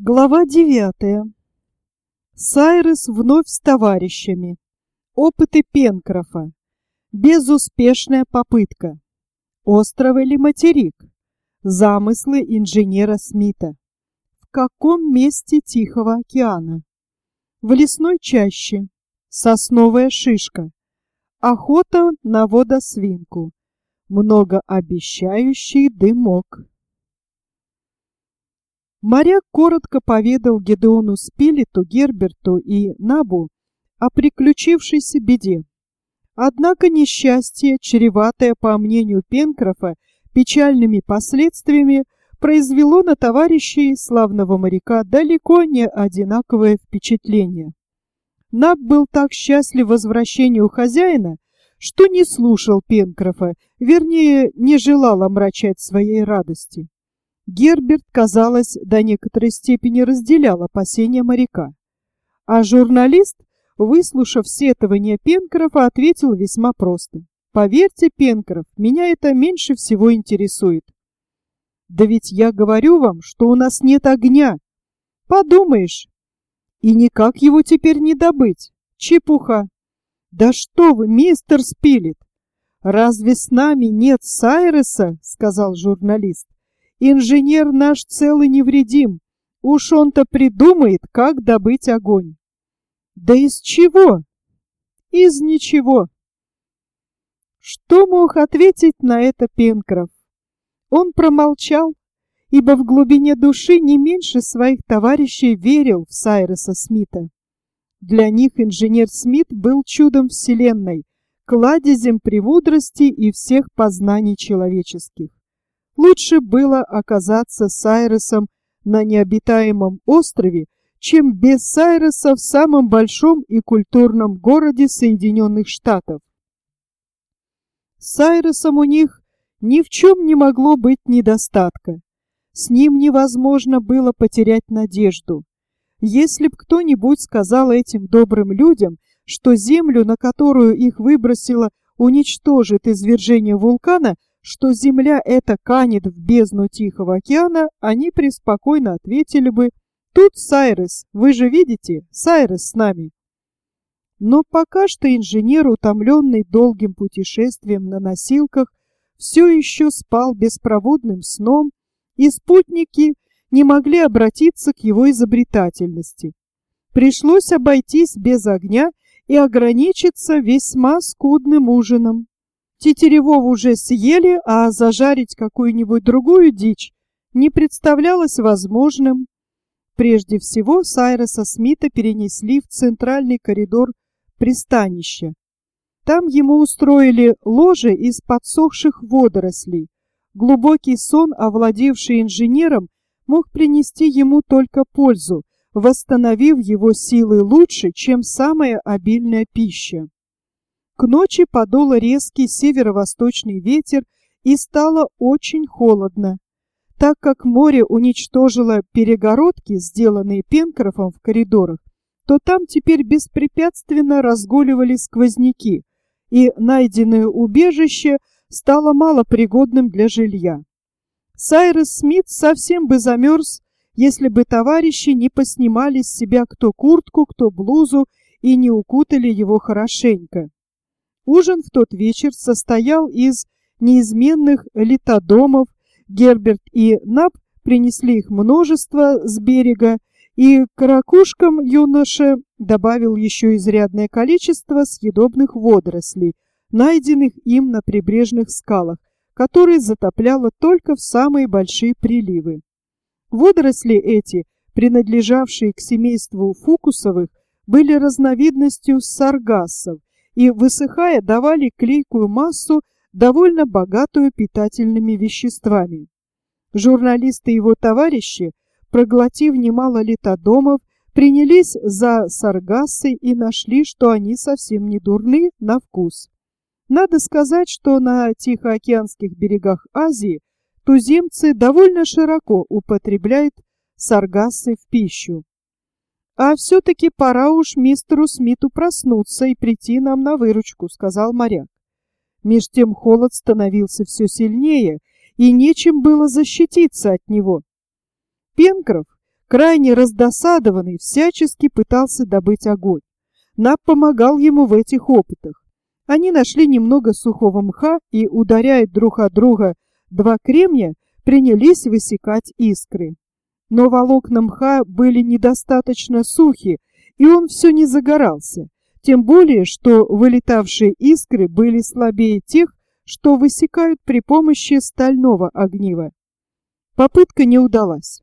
Глава 9. Сайрес вновь с товарищами. Опыты Пенкрофа. Безуспешная попытка. Остров или материк? Замыслы инженера Смита. В каком месте Тихого океана? В лесной чаще. Сосновая шишка. Охота на водосвинку. Многообещающий дымок. Моряк коротко поведал Гедеону Спилету, Герберту и Набу о приключившейся беде. Однако несчастье, чреватое, по мнению Пенкрофа, печальными последствиями, произвело на товарищей славного моряка далеко не одинаковое впечатление. Наб был так счастлив возвращению хозяина, что не слушал Пенкрофа, вернее, не желал омрачать своей радости. Герберт, казалось, до некоторой степени разделял опасения моряка. А журналист, выслушав сетования Пенкрофа, ответил весьма просто. «Поверьте, Пенкроф, меня это меньше всего интересует». «Да ведь я говорю вам, что у нас нет огня». «Подумаешь, и никак его теперь не добыть. Чепуха». «Да что вы, мистер Спилет! Разве с нами нет Сайреса?» — сказал журналист. «Инженер наш цел и невредим. Уж он-то придумает, как добыть огонь». «Да из чего?» «Из ничего». Что мог ответить на это Пенкроф? Он промолчал, ибо в глубине души не меньше своих товарищей верил в Сайреса Смита. Для них инженер Смит был чудом вселенной, кладезем премудрости и всех познаний человеческих. Лучше было оказаться с Сайресом на необитаемом острове, чем без Сайреса в самом большом и культурном городе Соединенных Штатов. С Сайресом у них ни в чем не могло быть недостатка. С ним невозможно было потерять надежду. Если б кто-нибудь сказал этим добрым людям, что землю, на которую их выбросило, уничтожит извержение вулкана, что земля эта канет в бездну Тихого океана, они преспокойно ответили бы: «Тут Сайрес, вы же видите, Сайрес с нами». Но пока что инженер, утомленный долгим путешествием на носилках, все еще спал беспробудным сном, и спутники не могли обратиться к его изобретательности. Пришлось обойтись без огня и ограничиться весьма скудным ужином. Тетеревов уже съели, а зажарить какую-нибудь другую дичь не представлялось возможным. Прежде всего Сайреса Смита перенесли в центральный коридор пристанища. Там ему устроили ложе из подсохших водорослей. Глубокий сон, овладевший инженером, мог принести ему только пользу, восстановив его силы лучше, чем самая обильная пища. К ночи подул резкий северо-восточный ветер, и стало очень холодно. Так как море уничтожило перегородки, сделанные Пенкрофом в коридорах, то там теперь беспрепятственно разгуливали сквозняки, и найденное убежище стало малопригодным для жилья. Сайрес Смит совсем бы замерз, если бы товарищи не поснимали с себя кто куртку, кто блузу и не укутали его хорошенько. Ужин в тот вечер состоял из неизменных литодомов. Герберт и Наб принесли их множество с берега, и к ракушкам юноша добавил еще изрядное количество съедобных водорослей, найденных им на прибрежных скалах, которые затопляло только в самые большие приливы. Водоросли эти, принадлежавшие к семейству фукусовых, были разновидностью саргассов и, высыхая, давали клейкую массу, довольно богатую питательными веществами. Журналисты и его товарищи, проглотив немало литодомов, принялись за саргассы и нашли, что они совсем не дурны на вкус. Надо сказать, что на Тихоокеанских берегах Азии туземцы довольно широко употребляют саргассы в пищу. «А все-таки пора уж мистеру Смиту проснуться и прийти нам на выручку», — сказал моряк. Меж тем холод становился все сильнее, и нечем было защититься от него. Пенкроф, Крайне раздосадованный, всячески пытался добыть огонь. Наб помогал ему в этих опытах. Они нашли немного сухого мха и, ударяя друг от друга два кремня, принялись высекать искры. Но волокна мха были недостаточно сухи, и он все не загорался, тем более, что вылетавшие искры были слабее тех, что высекают при помощи стального огнива. Попытка не удалась.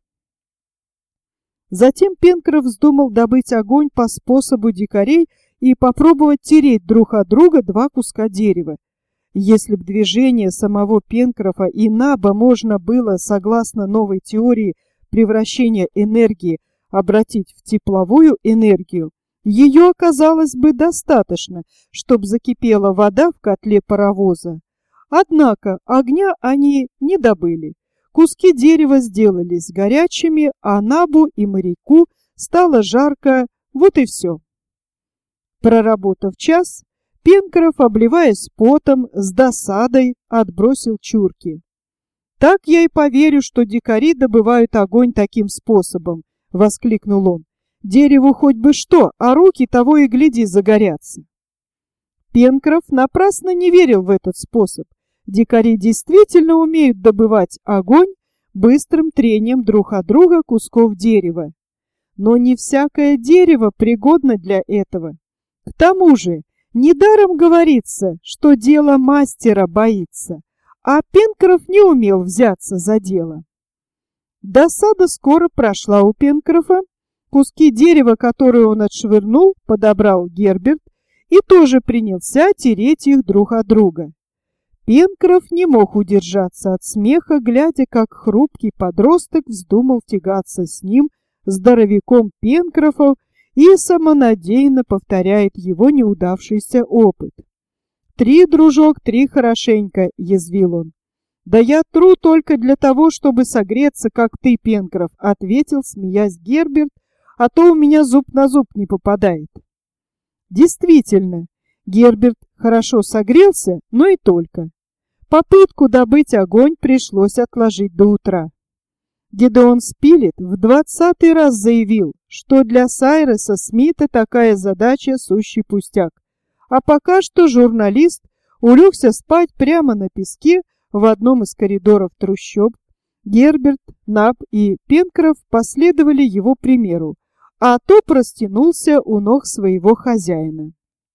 Затем Пенкроф вздумал добыть огонь по способу дикарей и попробовать тереть друг от друга два куска дерева. Если б движение самого Пенкрофа и Наба можно было, согласно новой теории превращения энергии, обратить в тепловую энергию, ее оказалось бы достаточно, чтобы закипела вода в котле паровоза. Однако огня они не добыли. Куски дерева сделались горячими, а Набу и моряку стало жарко, вот и все. Проработав час, Пенкроф, обливаясь потом, с досадой отбросил чурки. «Так я и поверю, что дикари добывают огонь таким способом», — воскликнул он. «Дереву хоть бы что, а руки того и гляди загорятся». Пенкроф напрасно не верил в этот способ. Дикари действительно умеют добывать огонь быстрым трением друг от друга кусков дерева. Но не всякое дерево пригодно для этого. К тому же, недаром говорится, что дело мастера боится, а Пенкроф не умел взяться за дело. Досада скоро прошла у Пенкрофа. Куски дерева, которые он отшвырнул, подобрал Герберт и тоже принялся тереть их друг от друга. Пенкроф не мог удержаться от смеха, глядя, как хрупкий подросток вздумал тягаться с ним, здоровяком Пенкрофом, и самонадеянно повторяет его неудавшийся опыт. «Три, дружок, три хорошенько», — язвил он. «Да я тру только для того, чтобы согреться, как ты, Пенкроф», — ответил, смеясь, Герберт, «а то у меня зуб на зуб не попадает». Действительно, Герберт хорошо согрелся, но и только. Попытку добыть огонь пришлось отложить до утра. Гедеон Спилет в 20-й раз заявил, что для Сайреса Смита такая задача сущий пустяк, а пока что журналист улегся спать прямо на песке в одном из коридоров трущоб. Герберт, Наб и Пенкроф последовали его примеру, а тот растянулся у ног своего хозяина.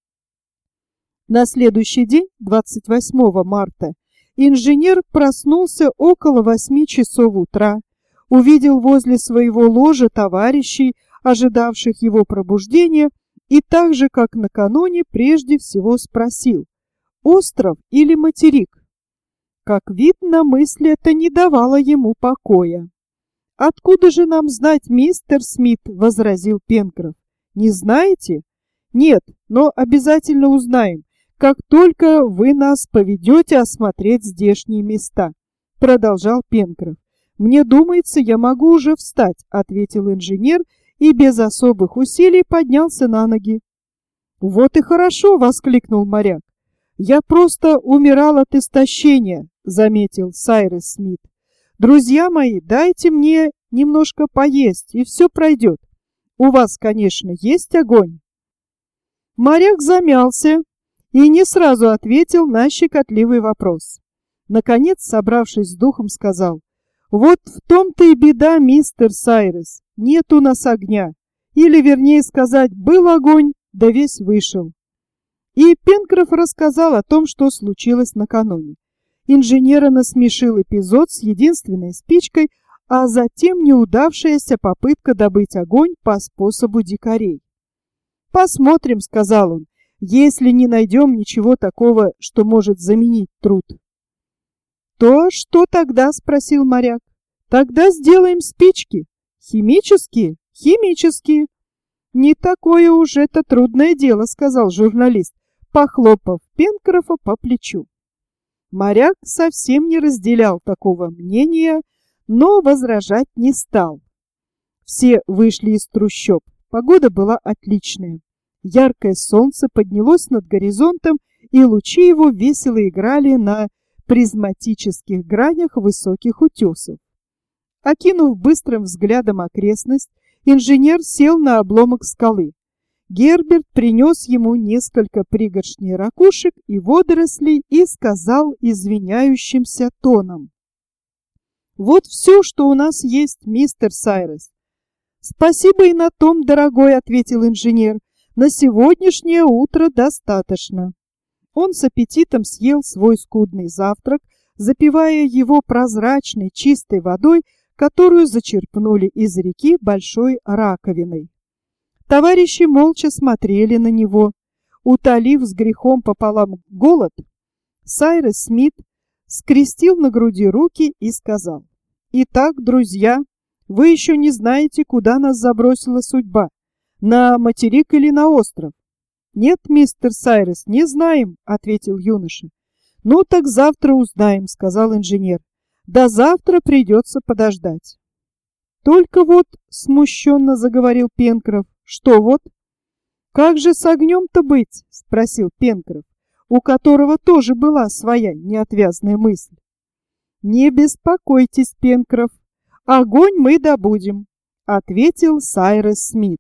На следующий день, 28 марта, инженер проснулся около 8 часов утра, увидел возле своего ложа товарищей, ожидавших его пробуждения, и так же, как накануне, прежде всего спросил: «Остров или материк?» Как видно, мысль эта не давала ему покоя. «Откуда же нам знать, мистер Смит?» — возразил Пенкроф. «Не знаете?» «Нет, но обязательно узнаем, как только вы нас поведете осмотреть здешние места», — продолжал Пенкроф. «Мне думается, я могу уже встать», — ответил инженер и без особых усилий поднялся на ноги. «Вот и хорошо!» — воскликнул моряк. «Я просто умирал от истощения», — заметил Сайрес Смит. «Друзья мои, дайте мне немножко поесть, и все пройдет. У вас, конечно, есть огонь?» Моряк замялся и не сразу ответил на щекотливый вопрос. Наконец, собравшись с духом, сказал: «Вот в том-то и беда, мистер Сайрес, нет у нас огня. Или, вернее сказать, был огонь, да весь вышел». И Пенкроф рассказал о том, что случилось накануне. Инженера насмешил эпизод с единственной спичкой, а затем неудавшаяся попытка добыть огонь по способу дикарей. «Посмотрим», — сказал он, — «если не найдем ничего такого, что может заменить труд». «То что тогда?» — спросил моряк. «Тогда сделаем спички. Химические?» «Химические». «Не такое уж это трудное дело», — сказал журналист, похлопав Пенкрофа по плечу. Моряк совсем не разделял такого мнения, но возражать не стал. Все вышли из трущоб. Погода была отличная. Яркое солнце поднялось над горизонтом, и лучи его весело играли на призматических гранях высоких утесов. Окинув быстрым взглядом окрестность, инженер сел на обломок скалы. Герберт принес ему несколько пригоршней ракушек и водорослей и сказал извиняющимся тоном: «Вот все, что у нас есть, мистер Сайрес». «Спасибо и на том, дорогой», — ответил инженер. «На сегодняшнее утро достаточно». Он с аппетитом съел свой скудный завтрак, запивая его прозрачной чистой водой, которую зачерпнули из реки большой раковиной. Товарищи молча смотрели на него. Утолив с грехом пополам голод, Сайрес Смит скрестил на груди руки и сказал: «Итак, друзья, вы еще не знаете, куда нас забросила судьба, на материк или на остров?» «Нет, мистер Сайрес, не знаем», — ответил юноша. «Ну так завтра узнаем», — сказал инженер. «До завтра придется подождать». «Только вот», — смущенно заговорил Пенкроф. «Что вот?» «Как же с огнем-то быть?» — спросил Пенкроф, у которого тоже была своя неотвязная мысль. «Не беспокойтесь, Пенкроф, огонь мы добудем», — ответил Сайрес Смит.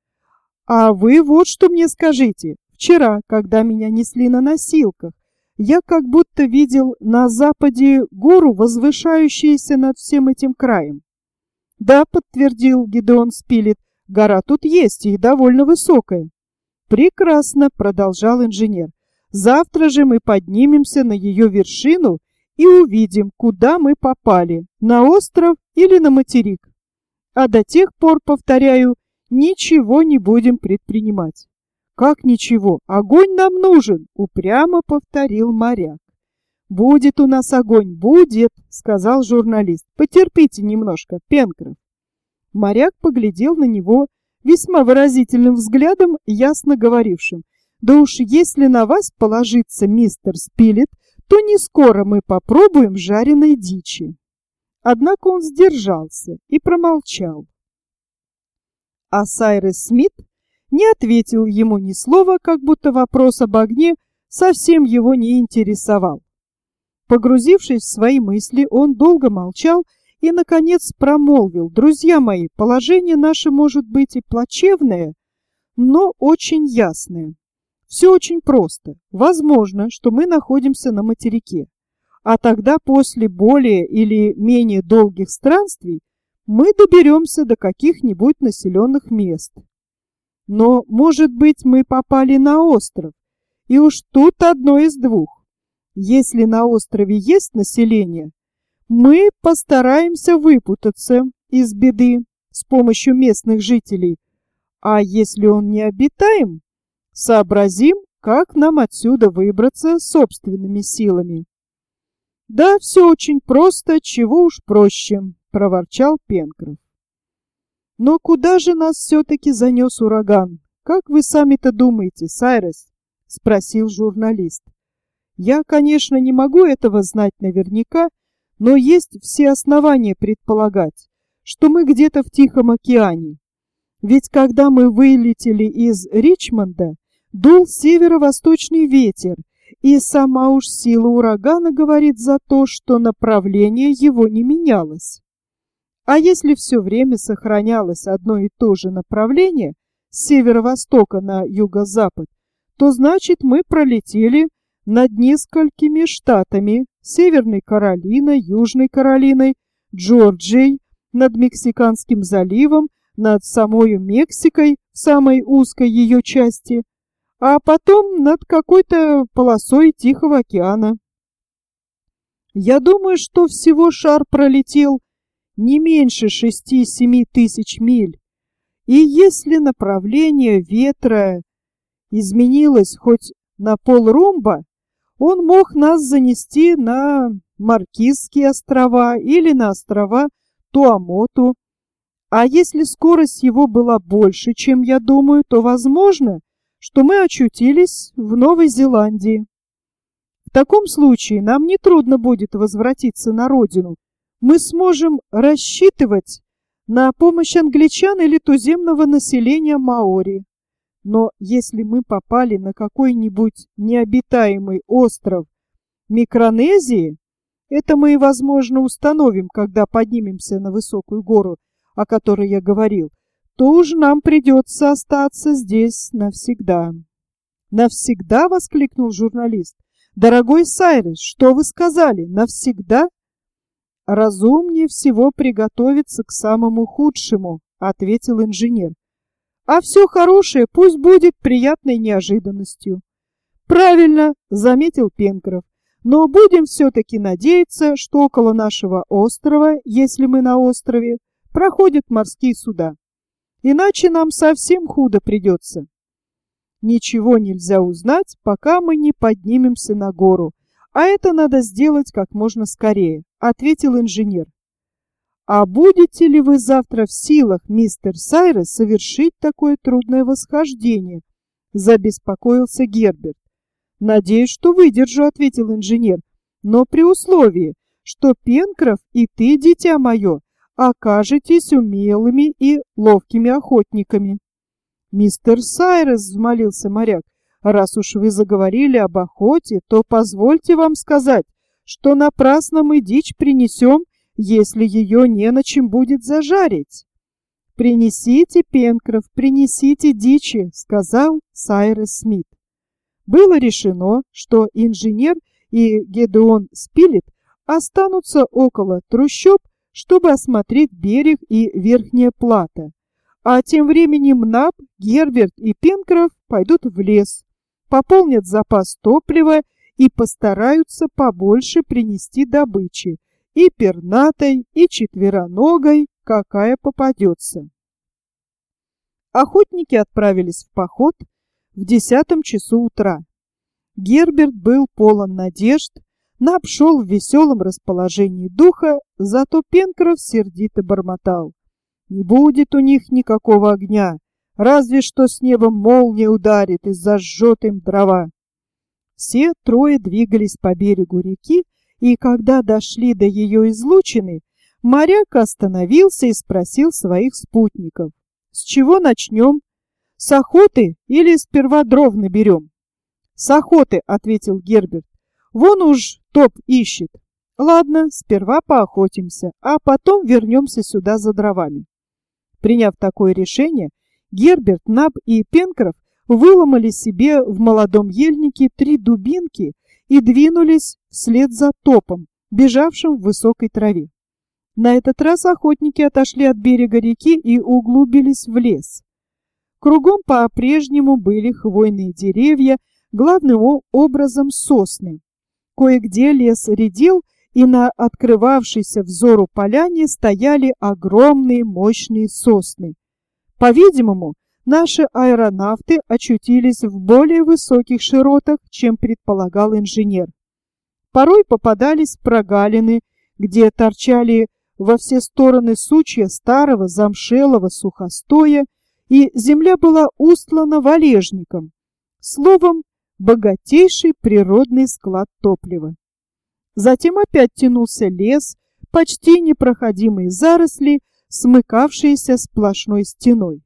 «А вы вот что мне скажите. Вчера, когда меня несли на носилках, я как будто видел на западе гору, возвышающуюся над всем этим краем». «Да», — подтвердил Гедеон Спилет, — «гора тут есть и довольно высокая». «Прекрасно», — продолжал инженер. «Завтра же мы поднимемся на ее вершину и увидим, куда мы попали, на остров или на материк. А до тех пор, повторяю, ничего не будем предпринимать». «Как ничего? Огонь нам нужен», — упрямо повторил моряк. «Будет у нас огонь, будет», — сказал журналист. «Потерпите немножко, Пенкроф». Моряк поглядел на него весьма выразительным взглядом, ясно говорившим: «Да уж если на вас положиться, мистер Спилет, то не скоро мы попробуем жареной дичи». Однако он сдержался и промолчал. А Сайрес Смит не ответил ему ни слова, как будто вопрос об огне совсем его не интересовал. Погрузившись в свои мысли, он долго молчал и, наконец, промолвил: «Друзья мои, положение наше может быть и плачевное, но очень ясное. Все очень просто. Возможно, что мы находимся на материке, а тогда после более или менее долгих странствий мы доберемся до каких-нибудь населенных мест. Но, может быть, мы попали на остров, и уж тут одно из двух. Если на острове есть население, мы постараемся выпутаться из беды с помощью местных жителей, а если он не обитаем, сообразим, как нам отсюда выбраться собственными силами». «Да, все очень просто, чего уж проще», — проворчал Пенкроф. «Но куда же нас все-таки занес ураган? Как вы сами-то думаете, Сайрес?» — спросил журналист. «Я, конечно, не могу этого знать наверняка, но есть все основания предполагать, что мы где-то в Тихом океане. Ведь когда мы вылетели из Ричмонда, дул северо-восточный ветер, и сама уж сила урагана говорит за то, что направление его не менялось. А если все время сохранялось одно и то же направление с северо-востока на юго-запад, то значит мы пролетели над несколькими штатами: Северной Каролиной, Южной Каролиной, Джорджией, над Мексиканским заливом, над самой Мексикой в самой узкой ее части, а потом над какой-то полосой Тихого океана. Я думаю, что всего шар пролетел не меньше 6-7 тысяч миль, и если направление ветра изменилось хоть на полрумба, он мог нас занести на Маркизские острова или на острова Туамоту. А если скорость его была больше, чем я думаю, то возможно, что мы очутились в Новой Зеландии. В таком случае нам нетрудно будет возвратиться на родину. Мы сможем рассчитывать на помощь англичан или туземного населения маори. Но если мы попали на какой-нибудь необитаемый остров Микронезии, Это мы, возможно, установим, когда поднимемся на высокую гору, о которой я говорил, то уж нам придется остаться здесь навсегда». «Навсегда?» — воскликнул журналист. «Дорогой Сайрес, что вы сказали? Навсегда?» «Разумнее всего приготовиться к самому худшему», — ответил инженер. «А все хорошее пусть будет приятной неожиданностью». «Правильно», — заметил Пенкроф. «Но будем все-таки надеяться, что около нашего острова, если мы на острове, проходят морские суда. Иначе нам совсем худо придется». «Ничего нельзя узнать, пока мы не поднимемся на гору, а это надо сделать как можно скорее», — ответил инженер. «А будете ли вы завтра в силах, мистер Сайрес, совершить такое трудное восхождение?» — забеспокоился Герберт. «Надеюсь, что выдержу», — ответил инженер, «но при условии, что Пенкроф и ты, дитя мое, окажетесь умелыми и ловкими охотниками». «Мистер Сайрес», — взмолился моряк, — «раз уж вы заговорили об охоте, то позвольте вам сказать, что напрасно мы дичь принесем, если ее не на чем будет зажарить». «Принесите, Пенкроф, принесите дичи», — сказал Сайрес Смит. Было решено, что инженер и Гедеон Спилет останутся около трущоб, чтобы осмотреть берег и верхнее плато. А тем временем Наб, Герберт и Пенкроф пойдут в лес, пополнят запас топлива и постараются побольше принести добычи, и пернатой, и четвероногой, какая попадется. Охотники отправились в поход в 10 часу утра. Герберт был полон надежд, Наб шел в веселом расположении духа, зато Пенкроф сердито бормотал: «Не будет у них никакого огня, разве что с неба молния ударит и зажжет им дрова». Все трое двигались по берегу реки, и когда дошли до ее излучины, моряк остановился и спросил своих спутников: «С чего начнем? С охоты или сперва дров наберем?» «С охоты», — ответил Герберт. «Вон уж топ ищет. Ладно, сперва поохотимся, а потом вернемся сюда за дровами». Приняв такое решение, Герберт, Наб и Пенкроф выломали себе в молодом ельнике 3 дубинки и двинулись вслед за топом, бежавшим в высокой траве. На этот раз охотники отошли от берега реки и углубились в лес. Кругом по-прежнему были хвойные деревья, главным образом сосны. Кое-где лес редел, и на открывавшейся взору поляне стояли огромные мощные сосны. По-видимому, наши аэронавты очутились в более высоких широтах, чем предполагал инженер. Порой попадались прогалины, где торчали во все стороны сучья старого замшелого сухостоя, и земля была устлана валежником. Словом, богатейший природный склад топлива. Затем опять тянулся лес, почти непроходимые заросли, смыкавшиеся сплошной стеной.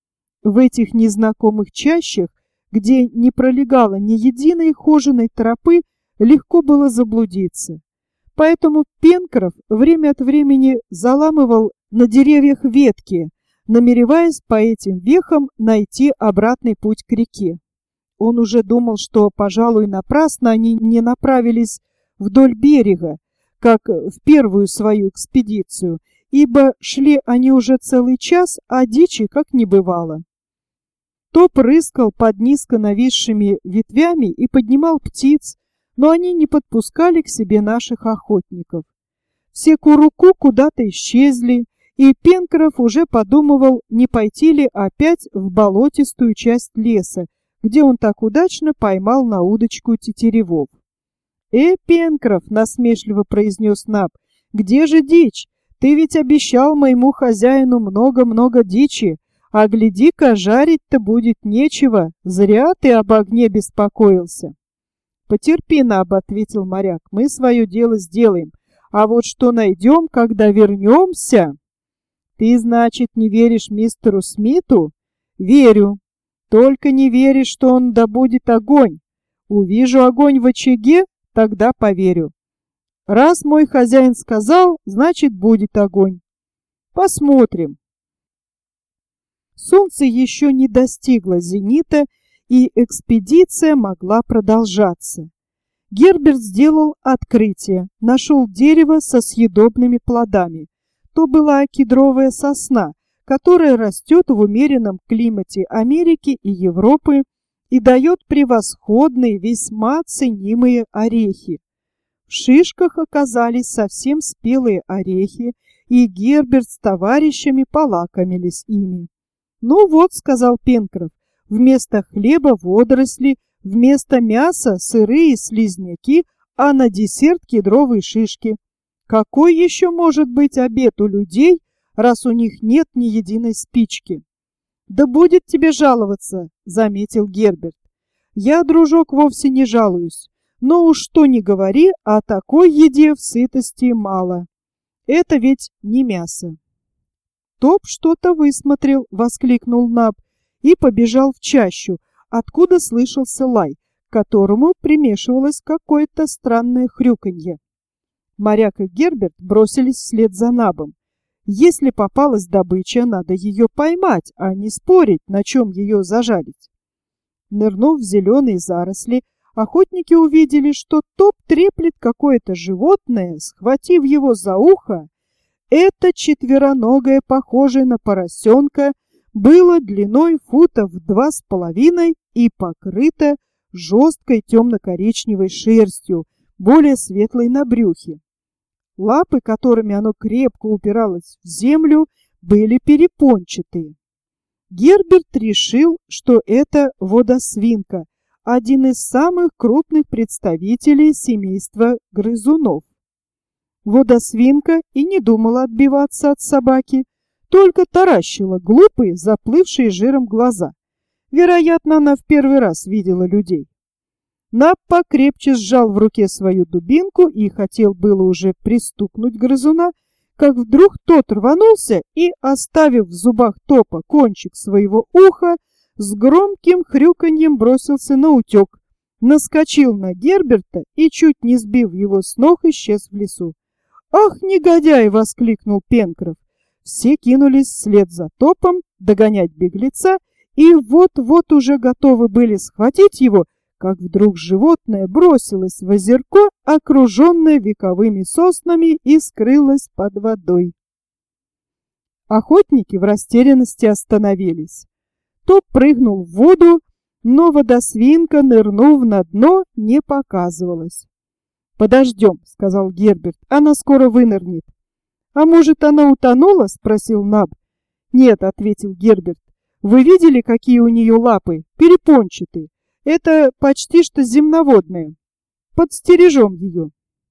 В этих незнакомых чащах, где не пролегало ни единой хоженой тропы, легко было заблудиться. Поэтому Пенкроф время от времени заламывал на деревьях ветки, намереваясь по этим вехам найти обратный путь к реке. Он уже думал, что, пожалуй, напрасно они не направились вдоль берега, как в первую свою экспедицию, ибо шли они уже целый час, а дичи как не бывало. Топ рыскал под низко нависшими ветвями и поднимал птиц, но они не подпускали к себе наших охотников. Все куруку куда-то исчезли, и Пенкроф уже подумывал, не пойти ли опять в болотистую часть леса, где он так удачно поймал на удочку тетеревов. Пенкроф, — насмешливо произнес Наб, — где же дичь? Ты ведь обещал моему хозяину много-много дичи, а гляди-ка, жарить-то будет нечего, зря ты об огне беспокоился». «Потерпи, Наб, — ответил моряк, — мы свое дело сделаем, а вот что найдем, когда вернемся...» «Ты, значит, не веришь мистеру Смиту?» «Верю. Только не веришь, что он добудет огонь. Увижу огонь в очаге, тогда поверю». Раз мой хозяин сказал, значит, будет огонь. Посмотрим. Солнце еще не достигло зенита, и экспедиция могла продолжаться. Герберт сделал открытие, нашел дерево со съедобными плодами. То была кедровая сосна, которая растет в умеренном климате Америки и Европы и дает превосходные, весьма ценимые орехи. В шишках оказались совсем спелые орехи, и Герберт с товарищами полакомились ими. «Ну вот», — сказал Пенкроф, — «вместо хлеба водоросли, вместо мяса сырые слизняки, а на десерт кедровые шишки. Какой еще может быть обед у людей, раз у них нет ни единой спички?» «Да будет тебе жаловаться», — заметил Герберт. «Я, дружок, вовсе не жалуюсь. Но уж что ни говори, а такой еде в сытости мало. Это ведь не мясо». «Топ что-то высмотрел», — воскликнул Наб и побежал в чащу, откуда слышался лай, к которому примешивалось какое-то странное хрюканье. Моряк и Герберт бросились вслед за Набом. Если попалась добыча, надо ее поймать, а не спорить, на чем ее зажарить. Нырнув в зеленые заросли, охотники увидели, что Топ треплет какое-то животное, схватив его за ухо. Это четвероногое, похожее на поросенка, было длиной футов 2,5 и покрыто жесткой темно-коричневой шерстью, более светлой на брюхе. Лапы, которыми оно крепко упиралось в землю, были перепончатые. Герберт решил, что это водосвинка, один из самых крупных представителей семейства грызунов. Водосвинка и не думала отбиваться от собаки, только таращила глупые, заплывшие жиром глаза. Вероятно, она в первый раз видела людей. Наб покрепче сжал в руке свою дубинку и хотел было уже пристукнуть грызуна, как вдруг тот рванулся и, оставив в зубах Топа кончик своего уха, с громким хрюканьем бросился наутек, наскочил на Герберта и, чуть не сбив его с ног, исчез в лесу. «Ах, негодяй!» — воскликнул Пенкроф. Все кинулись вслед за Топом догонять беглеца, и вот-вот уже готовы были схватить его, как вдруг животное бросилось в озерко, окруженное вековыми соснами, и скрылось под водой. Охотники в растерянности остановились. Топ прыгнул в воду, но водосвинка, нырнув на дно, не показывалась. «Подождем», — сказал Герберт, — «она скоро вынырнет». «А может, она утонула?» — спросил Наб. «Нет», — ответил Герберт. «Вы видели, какие у нее лапы? Перепончатые. Это почти что земноводная. Подстережем ее».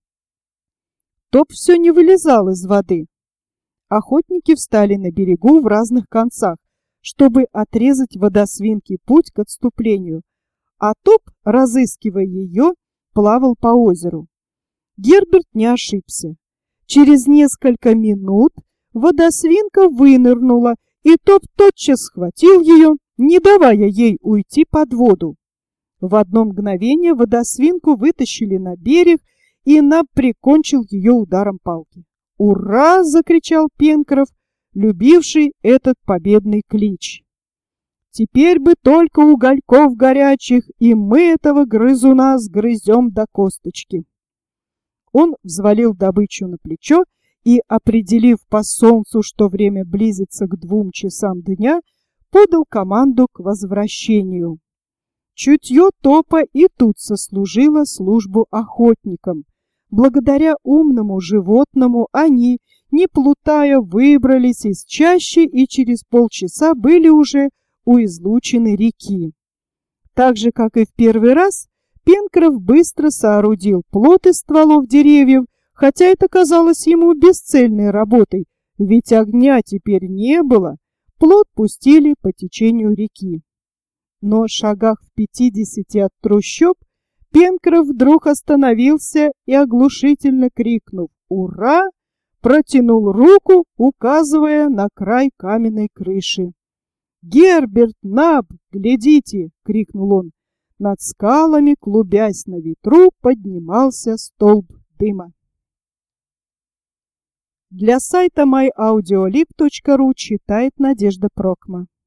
Топ все не вылезал из воды. Охотники встали на берегу в разных концах, чтобы отрезать водосвинке путь к отступлению, а Топ, разыскивая ее, плавал по озеру. Герберт не ошибся. Через несколько минут водосвинка вынырнула, и Топ тотчас схватил ее, не давая ей уйти под воду. В одно мгновение водосвинку вытащили на берег, и Наб прикончил ее ударом палки. «Ура!» — закричал Пенкроф, любивший этот победный клич. «Теперь бы только угольков горячих, и мы этого грызуна сгрызем до косточки». Он взвалил добычу на плечо и, определив по солнцу, что время близится к 2 часам дня, подал команду к возвращению. Чутье Топа и тут сослужило службу охотникам. Благодаря умному животному они, не плутая, выбрались из чащи и через полчаса были уже у излучины реки. Так же, как и в первый раз, Пенкроф быстро соорудил плот из стволов деревьев, хотя это казалось ему бесцельной работой, ведь огня теперь не было. Плот пустили по течению реки. Но шагах в 50 от трущоб Пенкроф вдруг остановился и, оглушительно крикнув «Ура!», протянул руку, указывая на край каменной крыши. «Герберт, Наб, глядите!» — крикнул он. Над скалами, клубясь на ветру, поднимался столб дыма. Для сайта myaudiolib.ru читает Надежда Прокма.